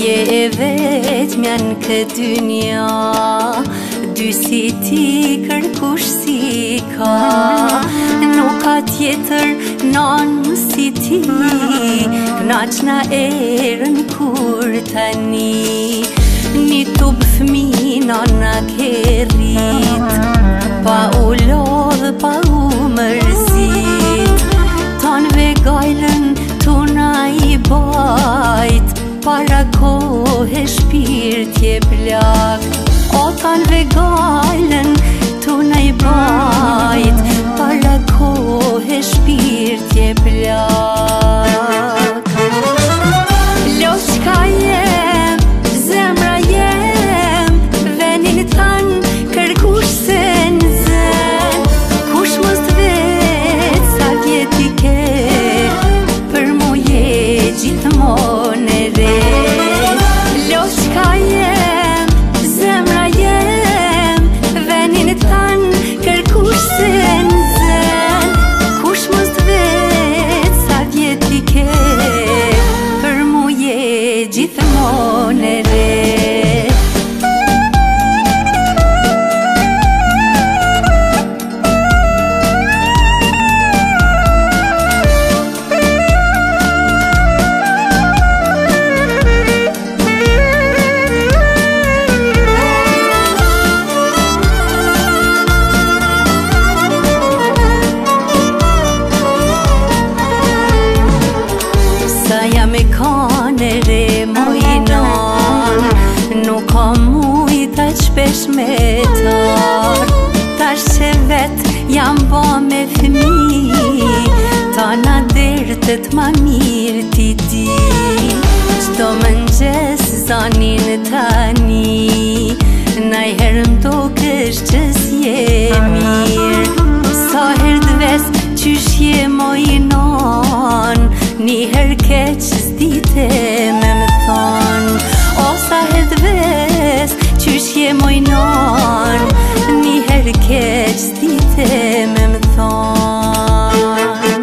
Je e vetmja në këtë dynja, dy si ti kërkush si ka. Nuk ka tjetër nanë si ti, knaqna erën kur tani. Një tub fmi nana ke rrit, pa u lodhë, pa u mërzit. Tanve gajlën tuna i bajt, para kohë shpirt je plak. O tanve gajlën tuna i bajt, para kohë shpirt je plak. Loqka jem, zemra jem, venin tanë kërkush se në zen. Kush mos të vetë sa vjeti ke, për mu je gjithmonë e re. Loqka jem, zemra jem, venin tanë kërkush se në zen. Kush mos të vetë sa vjeti ke, për mu je gjithmonë e re. Sa jam e kane re mojnon, nuk ka mujta qpesh me tar. Tash që vet jam bo me fmi, ta na dertet ma mirë ti di. Qdo mëngjes zanin tani, najherë m'dokësh që s'je mirë. Sa her dves qysh je mojnon, njëherë keq s'dite me më thonë. O sa her dves qysh je mojnon, njëherë keq s'dite me më thonë.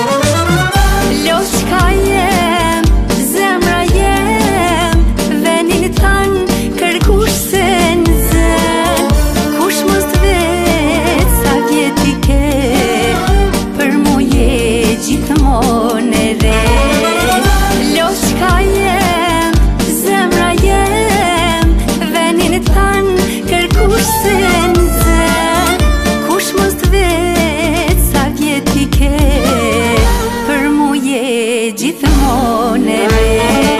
Loqka jem, zemra jem, venin tanë kërkush se në zen. Kush mos të vetë sa vjeti ke, për mu je gjithmonë e re. Loqka jem, zemra jem, venin tanë kërkush se në zen. Kush mos të vetë sa vjeti ke, për mu je gjithmonë e re.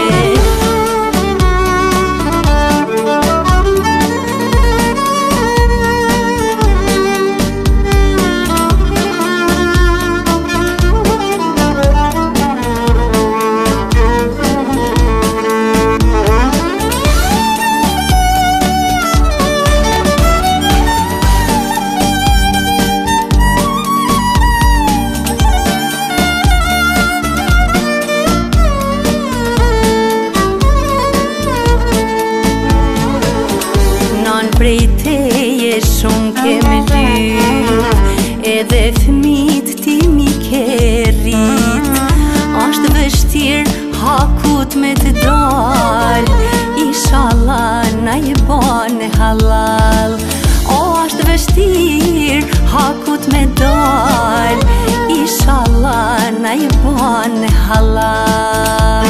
Prej teje shumë kem lyp, edhe fmit ti mi ke rrit. Ashtë vështirë hakut me të dal, inshallah na i bon halal. O ashtë vështirë hakut me dal, inshallah na i bon halal.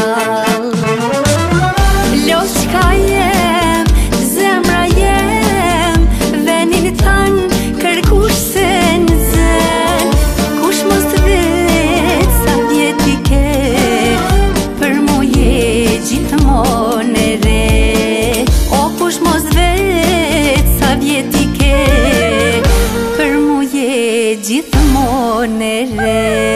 Loqka jem, zemra jem, venin tanë kërkush se në zen. Kush mos të vetë sa vjeti ke, për mu je gjithmonë e re. O kush mos vetë sa vjeti ke, për mu je gjithmonë e re.